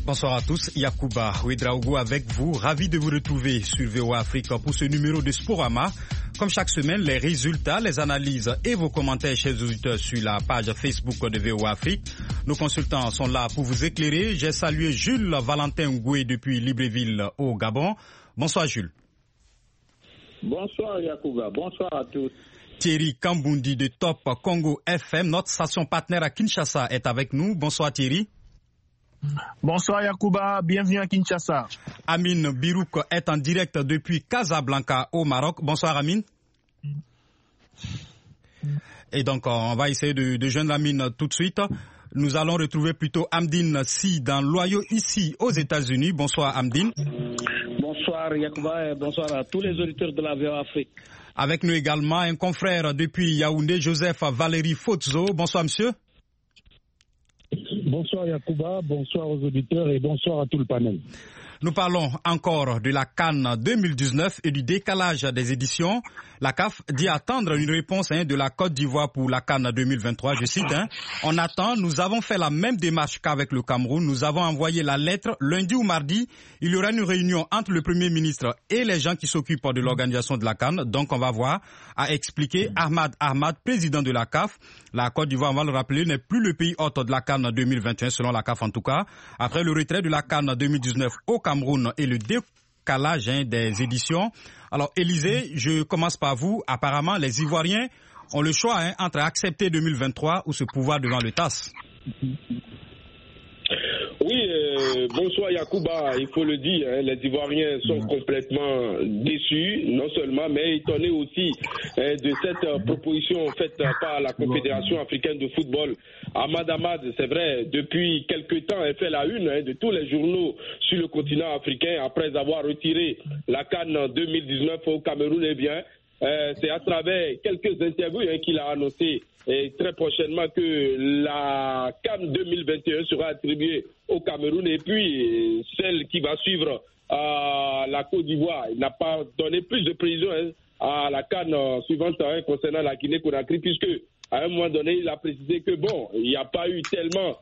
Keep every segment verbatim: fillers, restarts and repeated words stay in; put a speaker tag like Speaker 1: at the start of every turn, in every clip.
Speaker 1: Bonsoir à tous, Yacouba Ouedraogo avec vous, ravi de vous retrouver sur V O A Afrique pour ce numéro de Sporama. Comme chaque semaine, les résultats, les analyses et vos commentaires, chers auditeurs, sur la page Facebook de V O A Afrique. Nos consultants sont là pour vous éclairer. J'ai salué Jules Valentin Ngoué depuis Libreville au Gabon. Bonsoir Jules.
Speaker 2: Bonsoir Yacouba, bonsoir à tous.
Speaker 1: Thierry Kambundi de Top Congo F M, notre station partenaire à Kinshasa, est avec nous. Bonsoir Thierry.
Speaker 3: Bonsoir Yacouba, bienvenue à Kinshasa.
Speaker 1: Amine Birouk est en direct depuis Casablanca au Maroc. Bonsoir Amine. Et donc on va essayer de, de joindre Amine tout de suite. Nous allons retrouver plutôt Amdine Si dans l'Ohio ici aux États-Unis. Bonsoir Amdine.
Speaker 2: Bonsoir Yacouba et bonsoir à tous les auditeurs de la V O A Afrique.
Speaker 1: Avec nous également un confrère depuis Yaoundé, Joseph Valérie Fotzo. Bonsoir monsieur.
Speaker 4: Bonsoir Yacouba, bonsoir aux auditeurs et bonsoir à tout le panel.
Speaker 1: Nous parlons encore de la CAN deux mille dix-neuf et du décalage des éditions. La C A F dit attendre une réponse hein, de la Côte d'Ivoire pour la CAN deux mille vingt-trois. Je cite, hein, on attend, nous avons fait la même démarche qu'avec le Cameroun. Nous avons envoyé la lettre lundi ou mardi. Il y aura une réunion entre le Premier ministre et les gens qui s'occupent de l'organisation de la CAN. Donc on va voir, a expliqué Ahmad Ahmad, président de la C A F. La Côte d'Ivoire, on va le rappeler, n'est plus le pays hôte de la CAN deux mille vingt et un, selon la C A F en tout cas. Après le retrait de la CAN deux mille dix-neuf au Cameroun et le décalage hein, des éditions. Alors, Élysée, je commence par vous. Apparemment, les Ivoiriens ont le choix hein, entre accepter deux mille vingt-trois ou se pouvoir devant le T A S.
Speaker 5: Oui, euh, bonsoir Yacouba, il faut le dire, hein, les Ivoiriens sont complètement déçus, non seulement, mais étonnés aussi hein, de cette euh, proposition faite par la Confédération africaine de football. Ahmad Ahmad, c'est vrai, depuis quelque temps, elle fait la une hein, de tous les journaux sur le continent africain après avoir retiré la CAN deux mille dix-neuf au Cameroun. Eh bien, euh, c'est à travers quelques interviews hein, qu'il a annoncé et très prochainement que la CAN deux mille vingt et un sera attribuée au Cameroun et puis celle qui va suivre à la Côte d'Ivoire. Il n'a pas donné plus de précision hein, à la CAN suivante hein, concernant la Guinée-Conakry puisque à un moment donné, il a précisé que bon, il n'y a pas eu tellement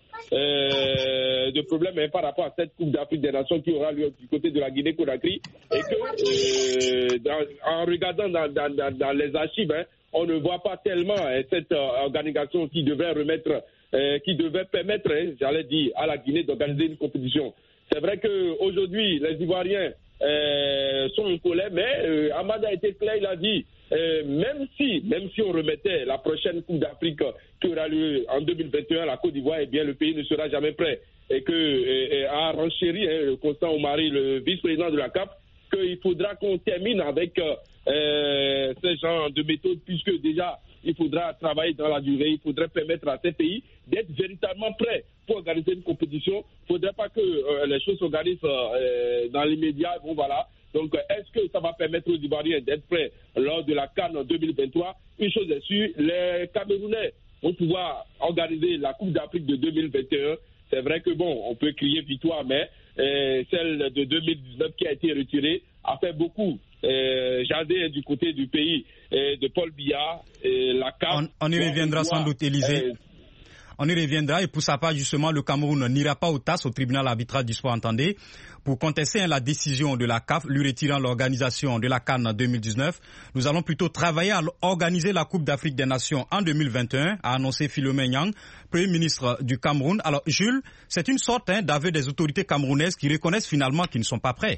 Speaker 5: euh, de problèmes hein, par rapport à cette Coupe d'Afrique des Nations qui aura lieu du côté de la Guinée-Conakry et que euh, dans, en regardant dans, dans, dans, dans les archives, hein, on ne voit pas tellement hein, cette euh, organisation qui devait remettre, euh, qui devait permettre, hein, j'allais dire, à la Guinée d'organiser une compétition. C'est vrai qu'aujourd'hui, les Ivoiriens euh, sont en colère, mais euh, Ahmad a été clair, il a dit, euh, même si, même si on remettait la prochaine Coupe d'Afrique qui aura lieu en deux mille vingt et un à la Côte d'Ivoire, eh bien le pays ne sera jamais prêt. Et que euh, a renchéri hein, Constant Oumari, le vice-président de la C A F, qu'il faudra qu'on termine avec euh, ce genre de méthode, puisque déjà, il faudra travailler dans la durée, il faudrait permettre à ces pays d'être véritablement prêts pour organiser une compétition. Il ne faudrait pas que euh, les choses s'organisent euh, dans l'immédiat. Bon, voilà. Donc, est-ce que ça va permettre aux Ivoiriens d'être prêts lors de la CAN deux mille vingt-trois? Une chose est sûre, les Camerounais vont pouvoir organiser la Coupe d'Afrique de deux mille vingt et un. C'est vrai que, bon, on peut crier victoire, mais euh, celle de deux mille dix-neuf qui a été retirée a fait beaucoup euh, jaser du côté du pays euh, de Paul Biya et la C A F.
Speaker 1: On, on y reviendra on sans doute, Élysée. Euh, on y reviendra et pour sa part, justement, le Cameroun n'ira pas au T A S, au tribunal arbitral du sport, entendez, pour contester hein, la décision de la C A F, lui retirant l'organisation de la CAN deux mille dix-neuf. Nous allons plutôt travailler à organiser la Coupe d'Afrique des Nations en deux mille vingt et un, a annoncé Philomène Yang, Premier ministre du Cameroun. Alors, Jules, c'est une sorte hein, d'aveu des autorités camerounaises qui reconnaissent finalement qu'ils ne sont pas prêts.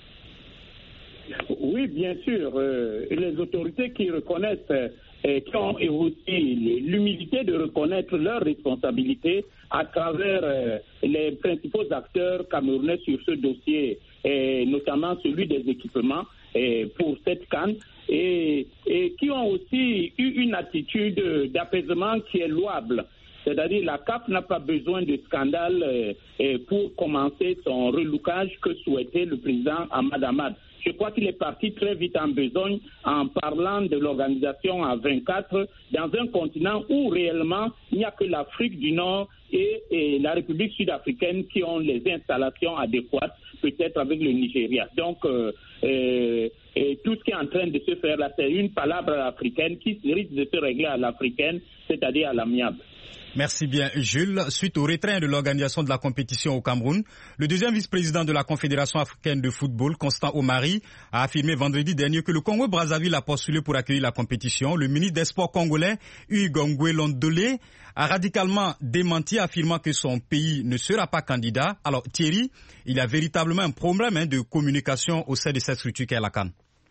Speaker 2: Oui, bien sûr. Euh, les autorités qui reconnaissent, euh, qui ont aussi l'humilité de reconnaître leurs responsabilités à travers euh, les principaux acteurs camerounais sur ce dossier, et notamment celui des équipements et pour cette CAN, et, et qui ont aussi eu une attitude d'apaisement qui est louable. C'est-à-dire la C A F n'a pas besoin de scandale euh, pour commencer son relookage que souhaitait le président Ahmad Ahmad. Je crois qu'il est parti très vite en besogne en parlant de l'organisation à vingt-quatre dans un continent où réellement il n'y a que l'Afrique du Nord et, et la République sud-africaine qui ont les installations adéquates, peut-être avec le Nigeria. Donc, euh, et, et tout ce qui est en train de se faire là, c'est une palabre africaine qui risque de se régler à l'africaine, c'est-à-dire à l'amiable.
Speaker 1: Merci bien, Jules. Suite au retrait de l'organisation de la compétition au Cameroun, le deuxième vice-président de la Confédération africaine de football, Constant Omari, a affirmé vendredi dernier que le Congo-Brazzaville a postulé pour accueillir la compétition. Le ministre des Sports congolais, Hugues Ngouélondolé, a radicalement démenti, affirmant que son pays ne sera pas candidat. Alors Thierry, il y a véritablement un problème hein, de communication au sein de cette structure qu'est la CAN.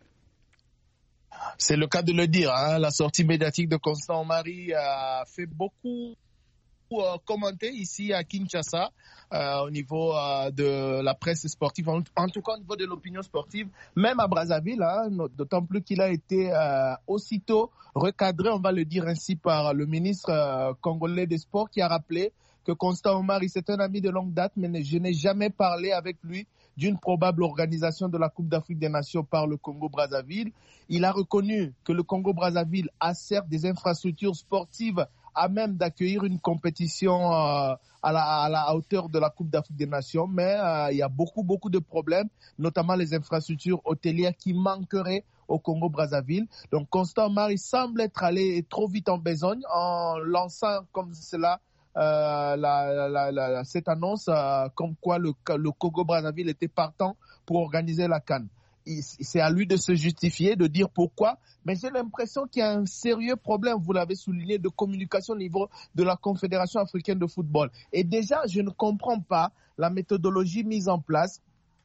Speaker 3: C'est le cas de le dire. Hein. La sortie médiatique de Constant Omari a fait beaucoup euh, commenter ici à Kinshasa euh, au niveau euh, de la presse sportive, en, en tout cas au niveau de l'opinion sportive, même à Brazzaville, hein, d'autant plus qu'il a été euh, aussitôt recadré, on va le dire ainsi, par le ministre euh, congolais des Sports qui a rappelé que Constant Omari, c'est un ami de longue date, mais je n'ai jamais parlé avec lui d'une probable organisation de la Coupe d'Afrique des Nations par le Congo-Brazzaville. Il a reconnu que le Congo-Brazzaville a certes des infrastructures sportives à même d'accueillir une compétition euh, à, la, à la hauteur de la Coupe d'Afrique des Nations, mais euh, il y a beaucoup, beaucoup de problèmes, notamment les infrastructures hôtelières qui manqueraient au Congo-Brazzaville. Donc Constant Omari semble être allé trop vite en besogne en lançant comme cela Euh, la, la, la, cette annonce euh, comme quoi le, le Congo-Brazzaville était partant pour organiser la CAN. C'est à lui de se justifier, de dire pourquoi, mais j'ai l'impression qu'il y a un sérieux problème, vous l'avez souligné, de communication au niveau de la Confédération africaine de football. Et déjà, je ne comprends pas la méthodologie mise en place.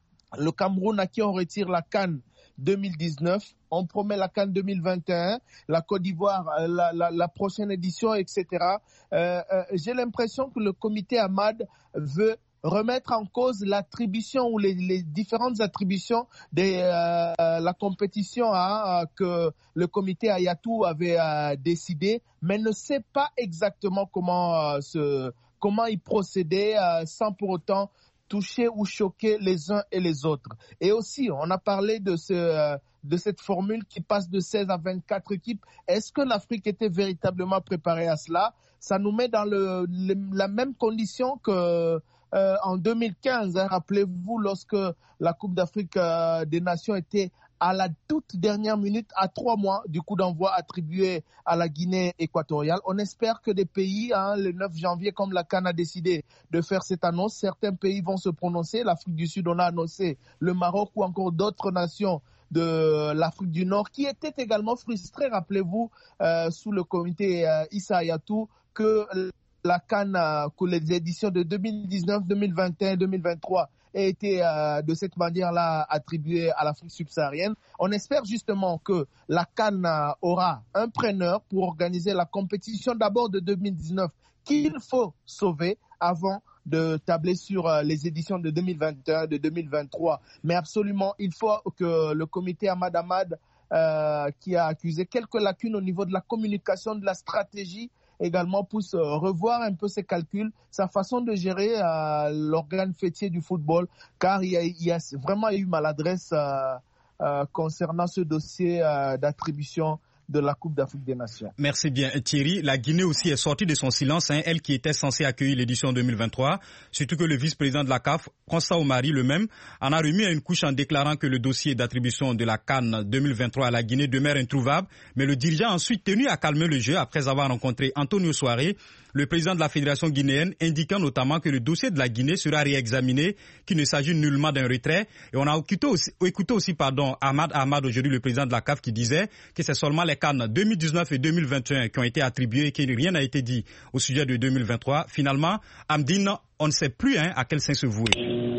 Speaker 3: Le Cameroun, à qui on retire la CAN deux mille dix-neuf, on promet la CAN deux mille vingt et un, la Côte d'Ivoire, la, la, la prochaine édition, et cetera. Euh, euh, j'ai l'impression que le comité Ahmad veut remettre en cause l'attribution ou les, les différentes attributions de euh, la compétition hein, que le comité Ayatou avait euh, décidé, mais ne sait pas exactement comment, euh, se, comment y procéder euh, sans pour autant toucher ou choquer les uns et les autres. Et aussi, on a parlé de, ce, euh, de cette formule qui passe de seize à vingt-quatre équipes. Est-ce que l'Afrique était véritablement préparée à cela? Ça nous met dans le, le, la même condition que euh, en deux mille quinze. Hein, rappelez-vous, lorsque la Coupe d'Afrique euh, des Nations était à la toute dernière minute, à trois mois du coup d'envoi attribué à la Guinée équatoriale. On espère que des pays, hein, le neuf janvier, comme la CAN a décidé de faire cette annonce, certains pays vont se prononcer. L'Afrique du Sud, on a annoncé le Maroc ou encore d'autres nations de l'Afrique du Nord qui étaient également frustrés, rappelez-vous, euh, sous le comité euh, Issa Hayatou, que la CAN, euh, que les éditions de deux mille dix-neuf, deux mille vingt et un, deux mille vingt-trois a été euh, de cette manière-là attribuée à l'Afrique subsaharienne. On espère justement que la CAN euh, aura un preneur pour organiser la compétition d'abord de deux mille dix-neuf qu'il faut sauver avant de tabler sur euh, les éditions de deux mille vingt et un, de deux mille vingt-trois. Mais absolument, il faut que le comité Ahmad Ahmad, euh, qui a accusé quelques lacunes au niveau de la communication, de la stratégie, également puisse euh, revoir un peu ses calculs, sa façon de gérer euh, l'organe fêtier du football, car il y a, il y a vraiment eu maladresse euh, euh, concernant ce dossier euh, d'attribution de la Coupe d'Afrique des Nations.
Speaker 1: Merci bien Thierry. La Guinée aussi est sortie de son silence, hein, elle qui était censée accueillir l'édition deux mille vingt-trois, surtout que le vice-président de la C A F, Constant Omari, le même, en a remis à une couche en déclarant que le dossier d'attribution de la CAN deux mille vingt-trois à la Guinée demeure introuvable, mais le dirigeant a ensuite tenu à calmer le jeu après avoir rencontré Antonio Souaré, le président de la Fédération guinéenne, indiquant notamment que le dossier de la Guinée sera réexaminé, qu'il ne s'agit nullement d'un retrait. Et on a écouté aussi, écouté aussi pardon, Ahmad Ahmad, aujourd'hui le président de la C A F, qui disait que c'est seulement les CAN deux mille dix-neuf et deux mille vingt et un qui ont été attribués et que rien n'a été dit au sujet de deux mille vingt-trois. Finalement, Amdine, on ne sait plus hein, à quel sein se vouer.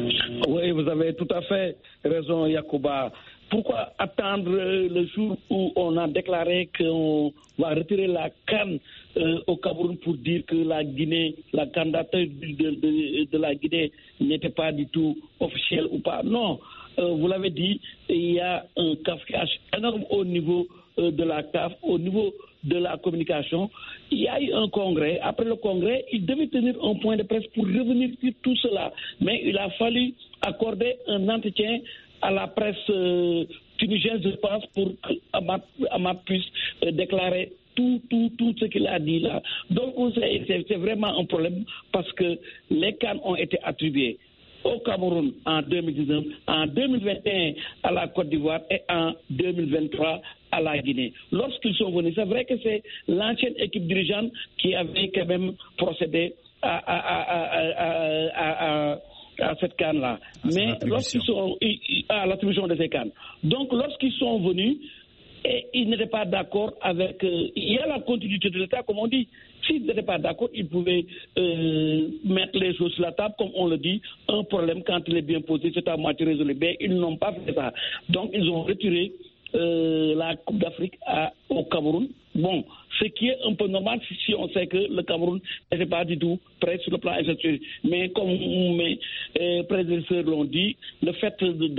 Speaker 2: Oui, vous avez tout à fait raison, Yacouba. Pourquoi attendre le jour où on a déclaré qu'on va retirer la CAN euh, au Cameroun pour dire que la Guinée, la candidature de, de, de la Guinée n'était pas du tout officielle ou pas? Non, euh, vous l'avez dit, il y a un cafouillage énorme au niveau euh, de la C A F, au niveau de la communication. Il y a eu un congrès. Après le congrès, il devait tenir un point de presse pour revenir sur tout cela. Mais il a fallu accorder un entretien à la presse euh, tunisienne, je pense, pour qu'Amad puisse euh, déclarer tout, tout, tout ce qu'il a dit là. Donc, c'est, c'est vraiment un problème parce que les CAN ont été attribués au Cameroun en deux mille dix-neuf, en deux mille vingt et un à la Côte d'Ivoire et en deux mille vingt-trois à la Guinée. Lorsqu'ils sont venus, c'est vrai que c'est l'ancienne équipe dirigeante qui avait quand même procédé à, à, à, à, à, à, à cette canne-là. Mais lorsqu'ils sont à l'attribution de ces cannes. Donc lorsqu'ils sont venus, et ils n'étaient pas d'accord avec... Euh, il y a la continuité de l'État, comme on dit. S'ils n'étaient pas d'accord, ils pouvaient euh, mettre les choses sur la table, comme on le dit. Un problème, quand il est bien posé, c'est à moitié résolu. Mais ils n'ont pas fait ça. Donc, ils ont retiré euh, la Coupe d'Afrique à, au Cameroun. Bon, ce qui est un peu normal si on sait que le Cameroun n'était pas du tout prêt sur le plan institutionnel. Mais comme mes euh, prédécesseurs l'ont dit, le fait de, de,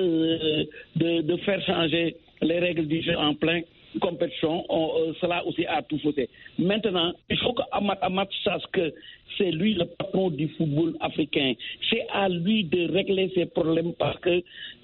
Speaker 2: de, de, de faire changer les règles du jeu en plein compétition, on, euh, cela aussi a tout faussé. Maintenant, il faut que Amat Amat sache que c'est lui le patron du football africain. C'est à lui de régler ses problèmes parce que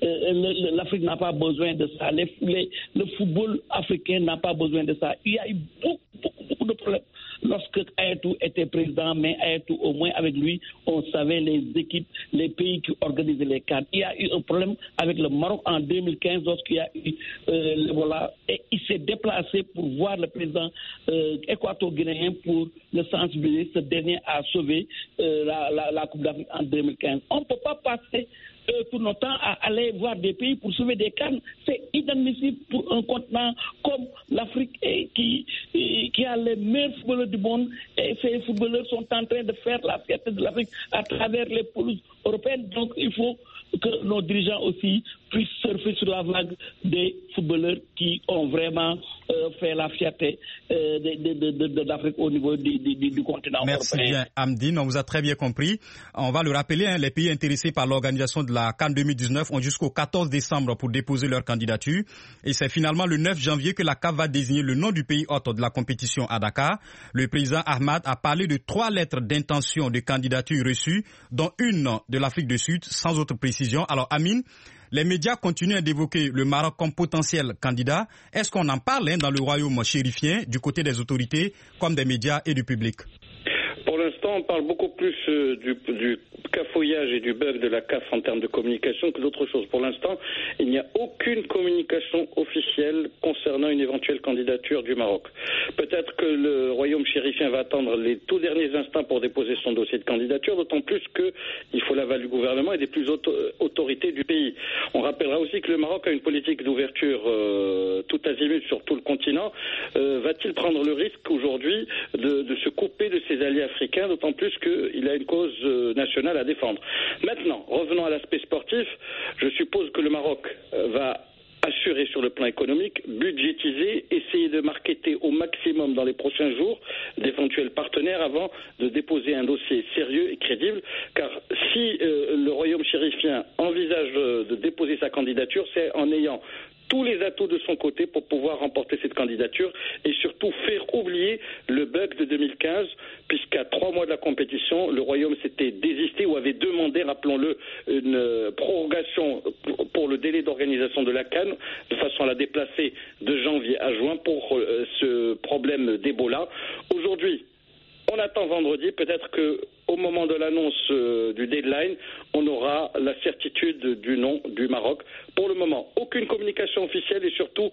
Speaker 2: euh, l'Afrique n'a pas besoin de ça. Les, les, le football africain n'a pas besoin de ça. Il y a eu beaucoup, beaucoup, beaucoup de problèmes lorsque Ayatou était président, mais Ayatou, au moins avec lui, on savait les équipes, les pays qui organisaient les cadres. Il y a eu un problème avec le Maroc en deux mille quinze lorsqu'il y a eu euh, l'Ebola et il s'est déplacé pour voir le président euh, équato-guinéen pour le sensibiliser. Ce dernier a sauvé euh, la, la, la Coupe d'Afrique en deux mille quinze. On ne peut pas passer euh, tout notre temps à aller voir des pays pour sauver des cannes. C'est inadmissible pour un continent comme l'Afrique et qui, et, qui a les meilleurs footballeurs du monde. Et ces footballeurs sont en train de faire la fierté de l'Afrique à travers les pelouses européennes. Donc il faut que nos dirigeants aussi puissent surfer sur la vague des footballeurs qui ont vraiment euh, fait la fierté euh, de, de, de, de l'Afrique au niveau du, du, du continent
Speaker 1: Merci
Speaker 2: européen.
Speaker 1: Merci bien, Amdine. On vous a très bien compris. On va le rappeler, hein, les pays intéressés par l'organisation de la CAN deux mille dix-neuf ont jusqu'au quatorze décembre pour déposer leur candidature. Et c'est finalement le neuf janvier que la C A F va désigner le nom du pays hôte de la compétition à Dakar. Le président Ahmad a parlé de trois lettres d'intention de candidature reçues, dont une de l'Afrique du Sud, sans autre précision. Alors, Amine, les médias continuent d'évoquer le Maroc comme potentiel candidat. Est-ce qu'on en parle hein, dans le royaume chérifien, du côté des autorités, comme des médias et du public?
Speaker 6: Pour l'instant, on parle beaucoup plus euh, du, du cafouillage et du bug de la C A F en termes de communication que d'autres choses. Pour l'instant, il n'y a aucune communication officielle concernant une éventuelle candidature du Maroc. Peut-être que le royaume chérifien va attendre les tout derniers instants pour déposer son dossier de candidature, d'autant plus qu'il faut l'aval du gouvernement et des plus hautes autorités du pays. On rappellera aussi que le Maroc a une politique d'ouverture euh, tout azimut sur tout le continent. Euh, va-t-il prendre le risque aujourd'hui de, de se couper de ses alliés africain, d'autant plus qu'il a une cause euh, nationale à défendre. Maintenant, revenons à l'aspect sportif, je suppose que le Maroc euh, va assurer sur le plan économique, budgétiser, essayer de marketer au maximum dans les prochains jours d'éventuels partenaires avant de déposer un dossier sérieux et crédible, car si euh, le royaume chérifien envisage euh, de déposer sa candidature, c'est en ayant tous les atouts de son côté pour pouvoir remporter cette candidature et surtout faire oublier le bug de deux mille quinze, puisqu'à trois mois de la compétition, le Royaume s'était désisté ou avait demandé, rappelons-le, une prorogation pour le délai d'organisation de la CAN, de façon à la déplacer de janvier à juin pour euh, ce problème d'Ebola. Aujourd'hui, on attend vendredi, peut-être qu'au moment de l'annonce euh, du deadline, on aura la certitude du nom du Maroc. Pour le moment, aucune communication officielle et surtout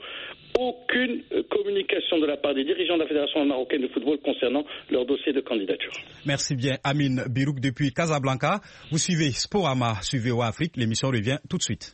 Speaker 6: aucune communication de la part des dirigeants de la Fédération marocaine de football concernant leur dossier de candidature.
Speaker 1: Merci bien, Amine Birouk depuis Casablanca. Vous suivez Sporama sur V O A Afrique. L'émission revient tout de suite.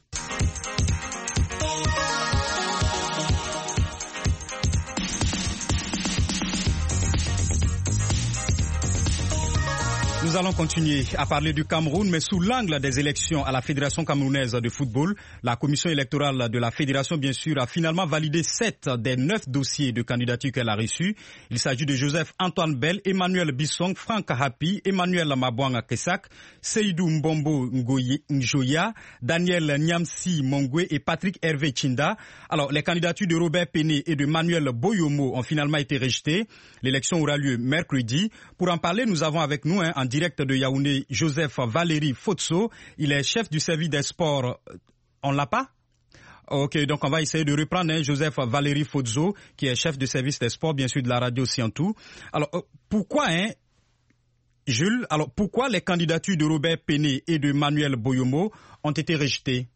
Speaker 1: Nous allons continuer à parler du Cameroun, mais sous l'angle des élections à la Fédération camerounaise de football. La commission électorale de la Fédération, bien sûr, a finalement validé sept des neuf dossiers de candidature qu'elle a reçus. Il s'agit de Joseph Antoine Bell, Emmanuel Bissong, Franck Hapi, Emmanuel Mabouanga Kesak, Seydou Mbombo Njoya, Daniel Nyamsi Mongwe et Patrick Hervé Chinda. Alors, les candidatures de Robert Péné et de Manuel Boyomo ont finalement été rejetées. L'élection aura lieu mercredi. Pour en parler, nous avons avec nous, hein, en direct de Yaoundé, Joseph Valéry Fotso. Il est chef du service des sports. On l'a pas? Ok, donc on va essayer de reprendre hein, Joseph Valéry Fotso, qui est chef du service des sports, bien sûr, de la radio Siantou. Alors, pourquoi hein, Jules, alors pourquoi les candidatures de Robert Péné et de Manuel Boyomo ont été rejetées?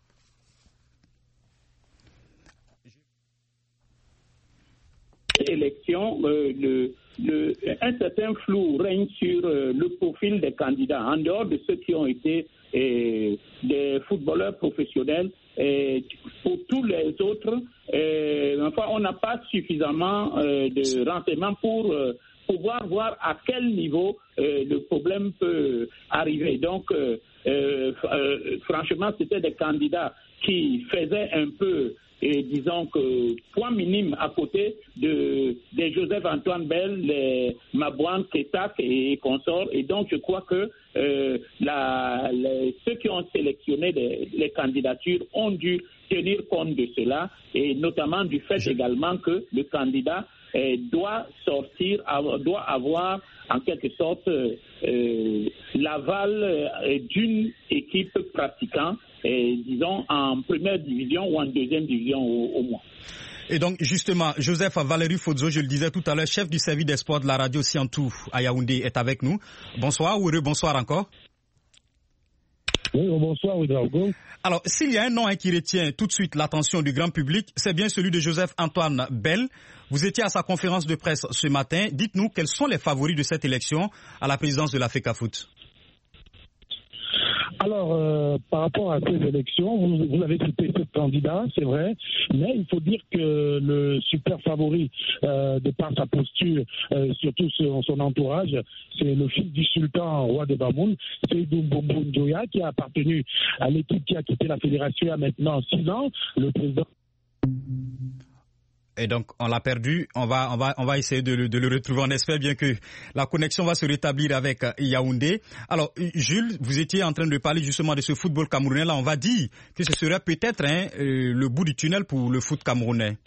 Speaker 2: Élection, euh, le, le, un certain flou règne sur euh, le profil des candidats. En dehors de ceux qui ont été euh, des footballeurs professionnels, et pour tous les autres, euh, enfin, on n'a pas suffisamment euh, de renseignements pour euh, pouvoir voir à quel niveau euh, le problème peut arriver. Donc, euh, euh, euh, franchement, c'était des candidats qui faisaient un peu, et disons que point minime à côté de, de Joseph-Antoine Bell, les Mabouane, Ketak et consorts. Et donc, je crois que euh, la, les, ceux qui ont sélectionné les, les candidatures ont dû tenir compte de cela, et notamment du fait je... également que le candidat euh, doit sortir, doit avoir en quelque sorte euh, l'aval euh, d'une équipe pratiquant, et, disons, en première division ou en deuxième division au, au moins.
Speaker 1: Et donc, justement, Joseph Valérie Fodzo, je le disais tout à l'heure, chef du service des sports de la radio Siantou à Yaoundé, est avec nous. Bonsoir, ou bonsoir encore.
Speaker 4: Oui, bonsoir, Ouedraogo.
Speaker 1: Alors, s'il y a un nom hein, qui retient tout de suite l'attention du grand public, c'est bien celui de Joseph-Antoine Bell. Vous étiez à sa conférence de presse ce matin. Dites-nous quels sont les favoris de cette élection à la présidence de la FECAFOOT.
Speaker 4: Alors, euh, par rapport à ces élections, vous, vous avez cité sept candidats, c'est vrai, mais il faut dire que le super favori, euh, de par sa posture, euh, surtout son, son entourage, c'est le fils du sultan roi de Bamoun, Seydou Mbombo Ndoya, qui a appartenu à l'équipe qui a quitté la fédération il y a maintenant six ans, le président.
Speaker 1: Et donc, on l'a perdu. On va, on va, on va essayer de le, de le retrouver. On espère bien que la connexion va se rétablir avec Yaoundé. Alors, Jules, vous étiez en train de parler justement de ce football camerounais. Là, on va dire que ce serait peut-être hein, euh, le bout du tunnel pour le foot camerounais.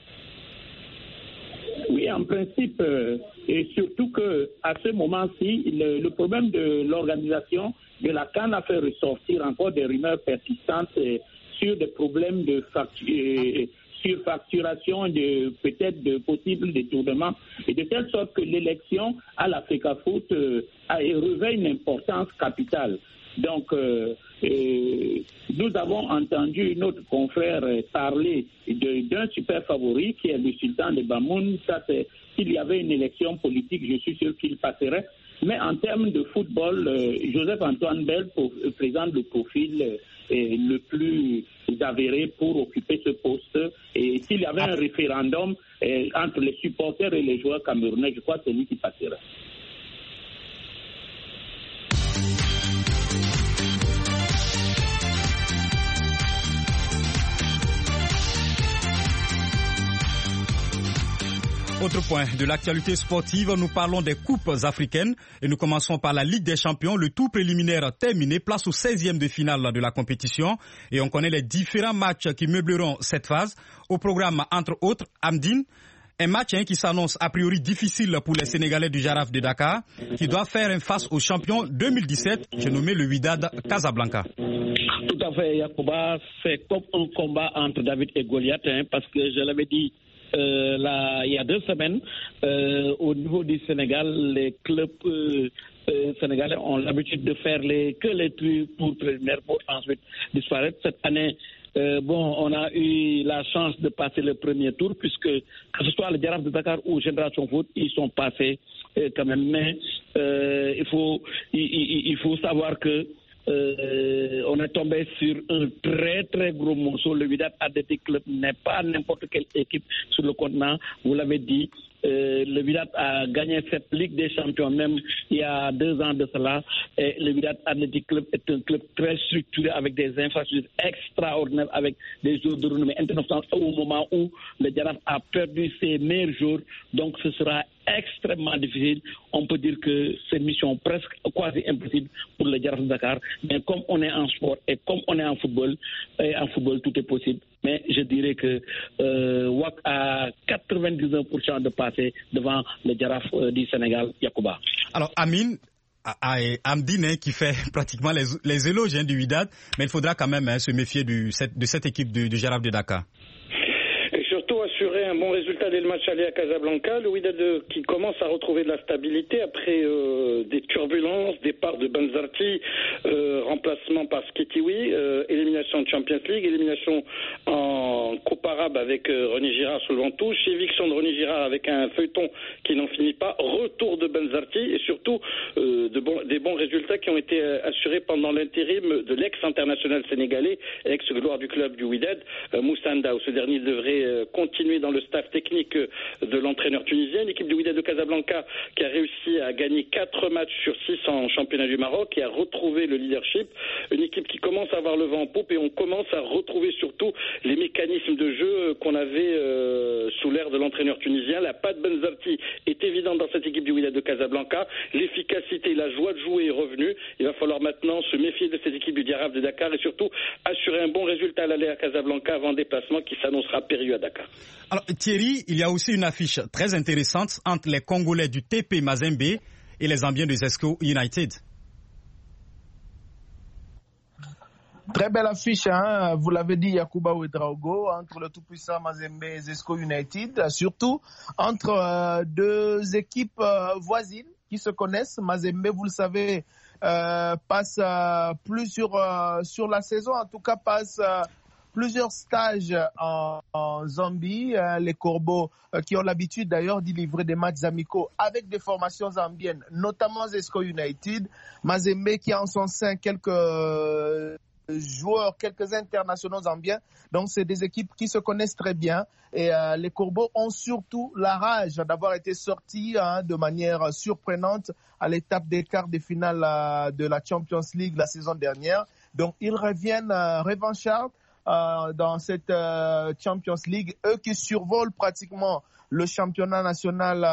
Speaker 2: Oui, en principe, euh, et surtout que à ce moment-ci, le, le problème de l'organisation de la CAN a fait ressortir encore des rumeurs persistantes euh, sur des problèmes de facture. Euh, surfacturation, de peut-être de possibles détournements, et de telle sorte que l'élection à la FECAFOOT euh, revêt une importance capitale. Donc, euh, euh, nous avons entendu notre confrère parler de, d'un super favori qui est le sultan de Bamoun. Ça, c'est s'il y avait une élection politique, je suis sûr qu'il passerait. Mais en termes de football, euh, Joseph-Antoine Bell présente le profil euh, le plus avéré pour occuper ce poste. Et s'il y avait un référendum euh, entre les supporters et les joueurs camerounais, je crois que c'est lui qui passera.
Speaker 1: Autre point de l'actualité sportive, nous parlons des coupes africaines et nous commençons par la Ligue des champions. Le tour préliminaire terminé, place au seizième de finale de la compétition et on connaît les différents matchs qui meubleront cette phase. Au programme, entre autres, Amdine, un match hein, qui s'annonce a priori difficile pour les Sénégalais du Jaraaf de Dakar qui doivent faire une face au champion deux mille dix-sept, j'ai nommé le Wydad Casablanca.
Speaker 7: Tout à fait, Yacouba, c'est comme un combat entre David et Goliath, hein, parce que je l'avais dit Euh, là, il y a deux semaines, euh, au niveau du Sénégal, les clubs euh, euh, sénégalais ont l'habitude de faire les, que les tours préliminaires pour ensuite disparaître. Cette année, euh, bon, on a eu la chance de passer le premier tour, puisque que ce soit le Jaraaf de Dakar ou Génération Foot, ils sont passés euh, quand même. Mais euh, il faut, il, il, il faut savoir que Euh, on est tombé sur un très très gros morceau. Le Wydad Athletic Club n'est pas n'importe quelle équipe sur le continent. Vous l'avez dit, euh, le Wydad a gagné cette Ligue des Champions même il y a deux ans de cela. Et le Wydad Athletic Club est un club très structuré avec des infrastructures extraordinaires, avec des joueurs de renommée internationale au moment où le Jaraaf a perdu ses meilleurs joueurs. Donc ce sera extrêmement difficile. On peut dire que c'est une mission presque quasi impossible pour le Jaraaf de Dakar. Mais comme on est en sport et comme on est en football, et en football tout est possible. Mais je dirais que euh, W A C a quatre-vingt-dix-neuf pour cent de passer devant le Jaraaf euh, du Sénégal, Yacouba.
Speaker 1: Alors Amine, Amdine qui fait pratiquement les, les éloges hein, du Wydad, mais il faudra quand même hein, se méfier du, de cette équipe du, du Jaraaf de Dakar.
Speaker 6: surtout assurer un bon résultat dès le match aller à Casablanca. Le Wydad qui commence à retrouver de la stabilité après euh, des turbulences, départ de Benzarti, euh, remplacement par Skitiwi, euh, élimination de Champions League, élimination en Coupe arabe avec euh, René Girard sous le ventouse, éviction de René Girard avec un feuilleton qui n'en finit pas, retour de Benzarti et surtout euh, de bon, des bons résultats qui ont été euh, assurés pendant l'intérim de l'ex-international sénégalais, ex-gloire du club du Wydad, euh, Moussa Ndao. Ce dernier devrait euh, continuer dans le staff technique euh, de l'entraîneur tunisien. L'équipe du Wydad de Casablanca qui a réussi à gagner quatre matchs sur six en championnat du Maroc et à retrouver le leadership. Une équipe qui commence à avoir le vent en poupe et on commence à retrouver surtout les mécanismes de jeu euh, qu'on avait euh, sous l'ère de l'entraîneur tunisien. La patte Benzarti est évidente dans cette équipe du Wydad de Casablanca. L'efficacité, la joie de jouer est revenue. Il va falloir maintenant se méfier de cette équipe du Diaraf de Dakar et surtout assurer un bon résultat à l'aller à Casablanca avant un déplacement qui s'annoncera périlleux à Dakar.
Speaker 1: Alors Thierry, il y a aussi une affiche très intéressante entre les Congolais du T P Mazembe et les Zambiens de Zesco United.
Speaker 3: Très belle affiche, hein? Vous l'avez dit, Yacouba Ouedraogo, entre le tout-puissant Mazembe et Zesco United, surtout entre euh, deux équipes euh, voisines qui se connaissent. Mazembe, vous le savez, euh, passe euh, plus sur, euh, sur la saison, en tout cas passe euh, plusieurs stages en, en Zambie. Euh, les Corbeaux euh, qui ont l'habitude d'ailleurs d'y livrer des matchs amicaux avec des formations zambiennes, notamment Zesco United. Mazembe qui a en son sein quelques... Euh, joueurs, quelques internationaux zambiens. Donc, c'est des équipes qui se connaissent très bien. Et euh, les Corbeaux ont surtout la rage d'avoir été sortis hein, de manière surprenante à l'étape des quarts de finale euh, de la Champions League la saison dernière. Donc, ils reviennent euh, revanchards euh, dans cette euh, Champions League. Eux qui survolent pratiquement le championnat national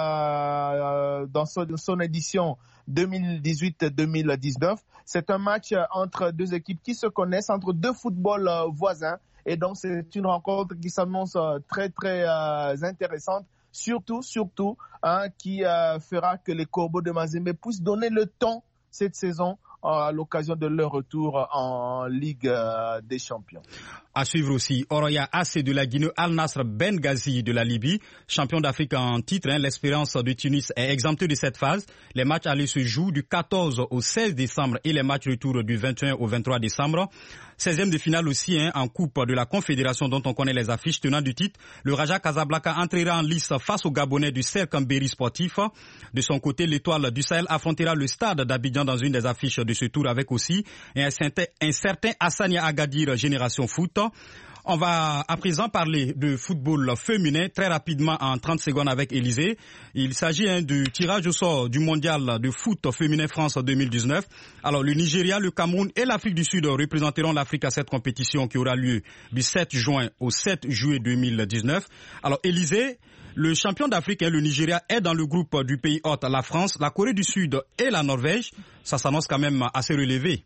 Speaker 3: euh, dans son, son édition deux mille dix-huit deux mille dix-neuf. C'est un match entre deux équipes qui se connaissent, entre deux footballs voisins. Et donc, c'est une rencontre qui s'annonce très, très euh, intéressante. Surtout, surtout, hein, qui euh, fera que les Corbeaux de Mazembe puissent donner le ton cette saison à l'occasion de leur retour en Ligue des Champions.
Speaker 1: À suivre aussi, Oroya A C de la Guinée, Al Nasr Benghazi de la Libye, champion d'Afrique en titre. Hein, L'Espérance de Tunis est exemptée de cette phase. Les matchs allés se jouent du quatorze au seize décembre et les matchs retour du vingt et un au vingt-trois décembre. seizième de finale aussi hein, en Coupe de la Confédération dont on connaît les affiches tenant du titre. Le Raja Casablanca entrera en lice face au Gabonais du Cercle Mbéry Sportif. De son côté, l'Étoile du Sahel affrontera le Stade d'Abidjan dans une des affiches de ce tour avec aussi un certain, un certain Hassania Agadir Génération Foot. On va à présent parler de football féminin très rapidement en trente secondes avec Élisée. Il s'agit hein, du tirage au sort du mondial de foot féminin France deux mille dix-neuf. Alors le Nigeria, le Cameroun et l'Afrique du Sud représenteront l'Afrique à cette compétition qui aura lieu du sept juin au sept juillet deux mille dix-neuf. Alors Élisée, le champion d'Afrique, hein, le Nigeria, est dans le groupe du pays hôte, la France, la Corée du Sud et la Norvège. Ça s'annonce quand même assez relevé.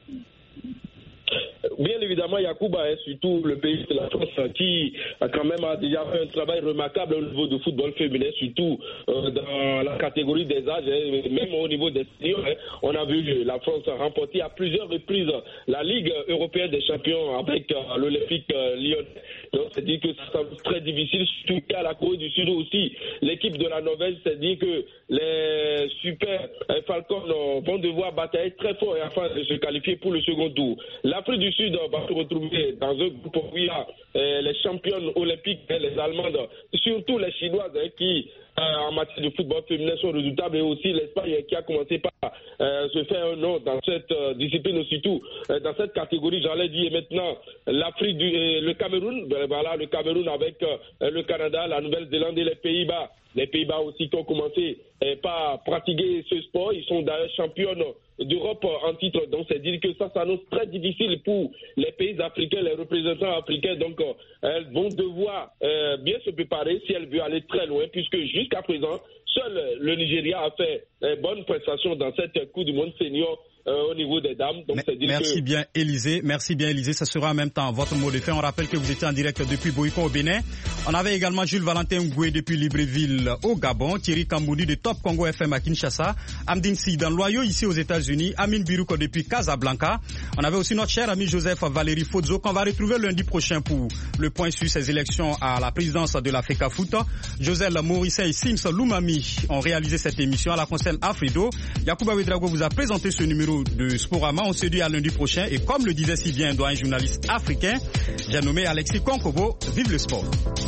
Speaker 5: Bien évidemment, Yacouba est surtout le pays de la France qui a quand même a déjà fait un travail remarquable au niveau du football féminin, surtout euh, dans la catégorie des âges, hein, même au niveau des seniors. Hein, on a vu la France remporter à plusieurs reprises la Ligue européenne des champions avec euh, l'Olympique euh, lyonnais. Donc, c'est dit que ça semble très difficile, surtout qu'à la Corée du Sud aussi. L'équipe de la Norvège, c'est dit que les super euh, Falcons euh, vont devoir batailler très fort afin de se qualifier pour le second tour. L'Afrique du Sud va se retrouver dans un groupe où il y a euh, les championnes olympiques, hein, les Allemandes, surtout les Chinoises hein, qui euh, en matière de football féminin sont redoutables, et aussi l'Espagne qui a commencé par euh, se faire un nom dans cette euh, discipline, surtout euh, dans cette catégorie, j'allais dire. Et maintenant, l'Afrique, du, euh, le Cameroun, ben, voilà, le Cameroun avec euh, le Canada, la Nouvelle-Zélande et les Pays-Bas. Les Pays-Bas aussi qui ont commencé eh, par pratiquer ce sport. Ils sont d'ailleurs championnes d'Europe en titre. Donc, c'est dire que ça s'annonce très difficile pour les pays africains, les représentants africains. Donc, euh, elles vont devoir euh, bien se préparer si elles veulent aller très loin, puisque jusqu'à présent, seul le Nigeria a fait eh, bonne prestation dans cette Coupe du Monde senior euh, au niveau des dames. Donc, c'est dire
Speaker 1: merci
Speaker 5: que...
Speaker 1: bien Élisée, merci bien Élisée, ça sera en même temps votre mot de fin. On rappelle que vous étiez en direct depuis Boyko au Bénin. On avait également Jules Valentin Ngoué depuis Libreville au Gabon, Thierry Kamboudi de Top Congo F M à Kinshasa, Amdine Si dans Loyau ici aux États-Unis, Amine Birouko depuis Casablanca. On avait aussi notre cher ami Joseph Valérie Fodzo qu'on va retrouver lundi prochain pour le point sur ces élections à la présidence de la FECAFOOT. Joseph Morisset et Sims Loumami ont réalisé cette émission à la console Afrido. Yacouba Ouedraogo vous a présenté ce numéro de Sporama. On se dit à lundi prochain et comme le disait si bien un doyen journaliste africain, j'ai nommé Alexis Konkobo. Vive le sport.